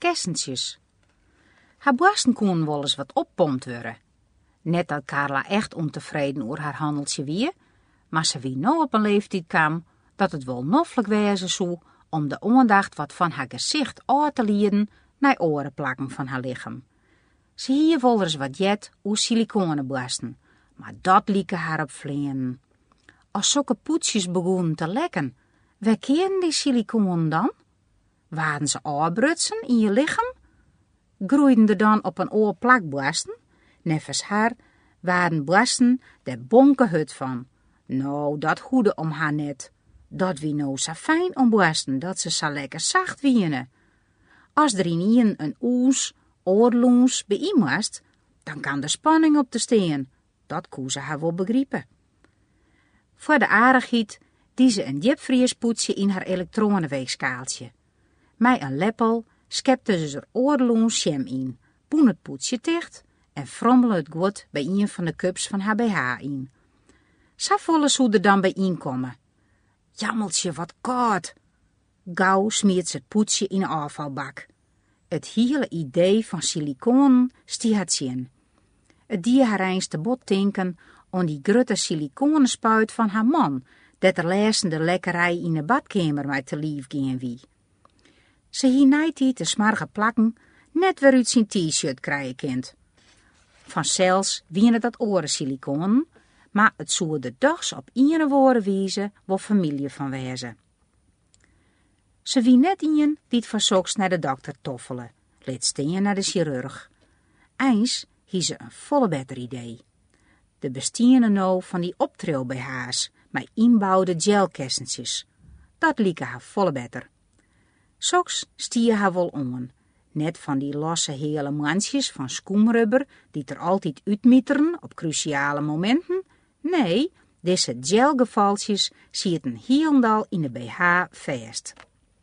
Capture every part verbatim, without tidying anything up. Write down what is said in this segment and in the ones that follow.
kessentjes. Haar borsten konden wel eens wat oppompt worden. Net dat Carla echt ontevreden over haar handeltje wie, maar ze wie nou op een leeftijd kwam dat het wel noffelijk wezen zou om de aandacht wat van haar gezicht uit te lieden naar oren plakken van haar lichaam. Ze hier wel eens wat jet oer siliconenborsten, maar dat lieke haar op vleien. Als zulke poetsjes begonnen te lekken, waar keren die siliconen dan? Waren ze aanbrutsen in je lichaam? Groeiden er dan op een oor plakborsten? Neffens haar waren borsten der bonke hut van. Nou, dat goede om haar net. Dat wie nou zo fijn om borsten, dat ze zo lekker zacht wienen. Als er in ien een oes, oorloens bij iem was, dan kan de spanning op de steen. Dat koe ze haar wel begrijpen. Voor de aardigheid die ze een diepvriespoetsje in haar elektronenweegskaaltje. Met een leppel schepte ze er oorloens jam in, poen het poetsje dicht en frommelde het goed bij een van de cups van haar B H in. Zo volle ze er dan bij inkomen. Jammeltje, wat koud. Gauw smeert ze het poetsje in een afvalbak. Het hele idee van siliconen stiet het zien. Het die haar eens te bot denken aan die grote siliconenspuit van haar man, dat er leesende lekkerij in de badkamer met te lief gaan wie. Ze hiernait die te smarge plakken, net weer uit zijn t-shirt krijgen kind. Vanzelfs wienen dat oren siliconen, maar het zou de dags op iene woorden wezen wel familie van wezen. Ze wie net ien die het verzochts naar de dokter toffelen, liet steen naar de chirurg. Eens hie ze een volle beter idee. De bestiene nou van die optril B H's, met inbouwde gelkessentjes. Dat lieke haar volle beter. Soks stier haar wel on, net van die losse hele mansjes van skoenrubber die er altijd uitmieteren op cruciale momenten. Nee, deze gelgevaltjes zitten hielendal in de B H vast.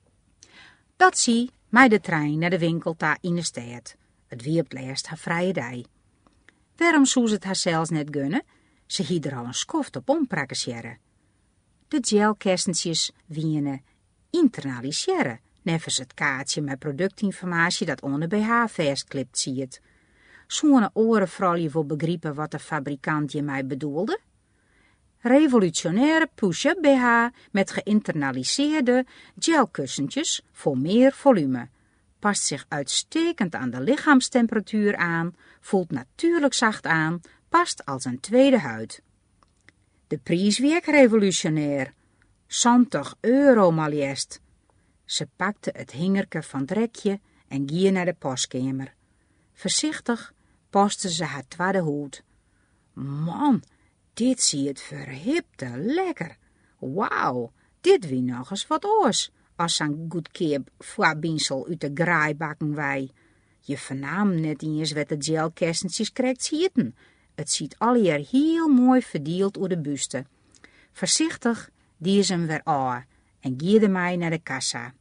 Dat zie mij de trein naar de winkel daar in de stad. Het wie op het haar vrije dag. Waarom zou ze het haar zelfs net gunnen? Ze hield er al een skoft op omprakkesjeren. De gelkessentjes wienen internaliseren, neffens het kaartje met productinformatie dat onder B H vastklipt ziet. Zo'n oren vooral je voor begrijpen wat de fabrikant je mij bedoelde? Revolutionaire push-up B H met geïnternaliseerde gelkussentjes voor meer volume. Past zich uitstekend aan de lichaamstemperatuur aan, voelt natuurlijk zacht aan, past als een tweede huid. De prijs weer revolutionair. zestig euro maar liefst. Ze pakte het hingerke van het rekje en ging naar de postkamer. Voorzichtig postte ze haar tweede hoed. Man, dit zie het verhipte lekker. Wauw, dit wie nog eens wat oors, als zo'n goedkeep voorbinsel uit de graaibakken wij. Je vernaam net eens wat de gelkessentjes krijgt zitten. Het ziet alweer heel mooi verdeeld door de buste. Voorzichtig die ze hem weer aan en gierde mij naar de kassa.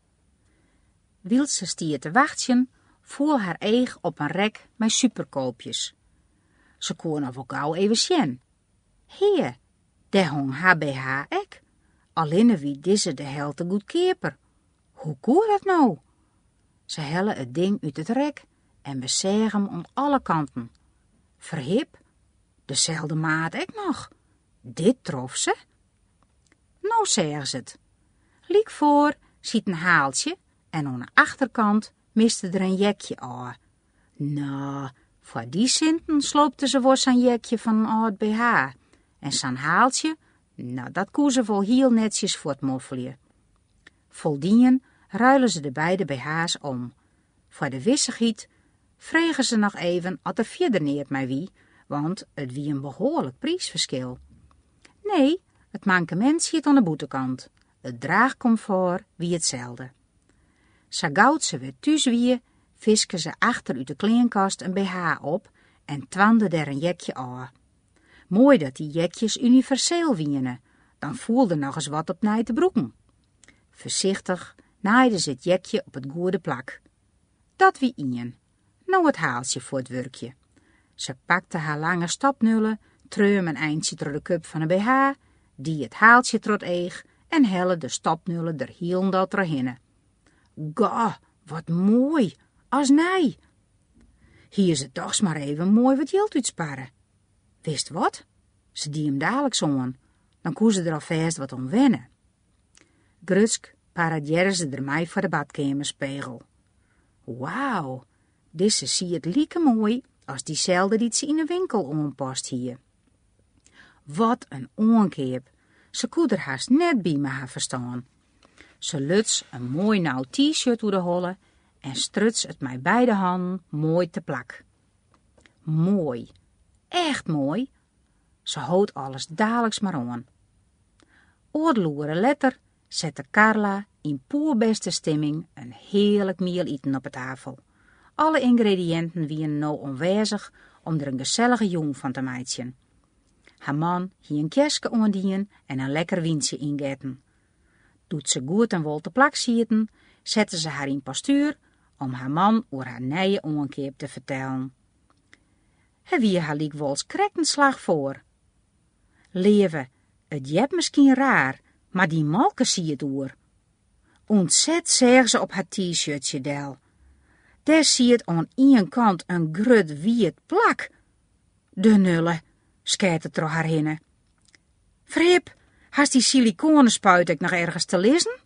Wiel ze stier te wachten, voel haar eeg op een rek met superkoopjes. Ze kon nog wel gauw even zien. Heer, daar hong haar B H ek. Alleen wie deze de helte goedkeper. Hoe koer dat nou? Ze hellen het ding uit het rek en bezegen hem aan alle kanten. Verhip, dezelfde maat ik nog. Dit trof ze. Nou zeggen ze het. Liek voor ziet een haaltje en aan de achterkant miste er een jekje aan. Nou, voor die cinten sloopte ze voor zijn jekje van een oud B H. En zijn haaltje, nou dat koe ze wel heel netjes voor het moffelje. Voldien ruilen ze de beide B H's om. Voor de wissigheid vregen ze nog even of er verder neert mij wie, want het wie een behoorlijk prijsverschil. Nee, het mankement zit aan de boetekant. Het draagcomfort wie hetzelfde. Zo gauw ze weer thuis wie, viske ze achter uit de kleenkast een B H op en twande er een jekje aan. Mooi dat die jekjes universeel wienen, dan voelde nog eens wat op nij te broeken. Voorzichtig naaide ze het jekje op het goede plak. Dat wie ien. Nou het haaltje voor het werkje. Ze pakte haar lange stapnullen, treum een eindje door de cup van een B H, die het haaltje trot eeg en helle de stapnullen der hielendal terhinnen. Ga, Wat mooi, als nij. Hier is het toch maar even mooi wat geld uitsparren. Wist wat? Ze die hem dadelijk zo'n, dan koe ze er alvast wat om wennen. Grutsk paradeerde ze ermee voor de badkamerspiegel. Wauw, deze zie het lieke mooi als diezelfde die ze in de winkel onpast hier. Wat een oankeep, ze koe er haast net bij me haar verstaan. Ze luts een mooi nauw t-shirt door de holle en struts het met beide handen mooi te plak. Mooi, echt mooi. Ze houdt alles dadelijks maar aan. Oordeloere letter zette Carla in poerbeste stemming een heerlijk mieleten op de tafel. Alle ingrediënten waren nou aanwezig om er een gezellige jong van te maken. Haar man hier een kerstje ondien en een lekker windje ingetten. Doet ze goed en wol te plak zitten, zette ze haar in postuur om haar man over haar nieuwe oankeep te vertellen. Hij wie haar liek wols krekkenslag voor. Lewe, het jep misschien raar, maar die malke zie het oer. Ontzet zeg ze op haar t-shirtje del. Daar zie het aan één kant een grut wiet plak. De nulle, skette er haar hinne. Frip, hast die siliconenspuit ik nog ergens te lezen?